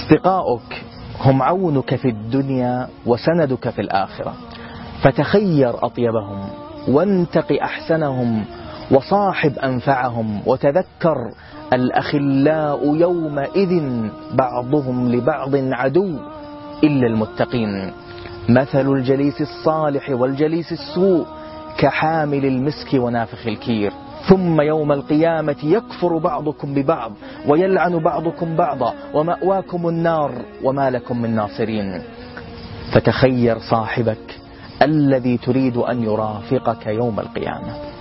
أصدقاؤك هم عونك في الدنيا وسندك في الآخرة، فتخير أطيبهم وانتق أحسنهم وصاحب أنفعهم، وتذكر الأخلاء يومئذ بعضهم لبعض عدو إلا المتقين. مثل الجليس الصالح والجليس السوء كحامل المسك ونافخ الكير، ثم يوم القيامة يكفر بعضكم ببعض ويلعن بعضكم بعضا ومأواكم النار وما لكم من ناصرين. فتخير صاحبك الذي تريد أن يرافقك يوم القيامة.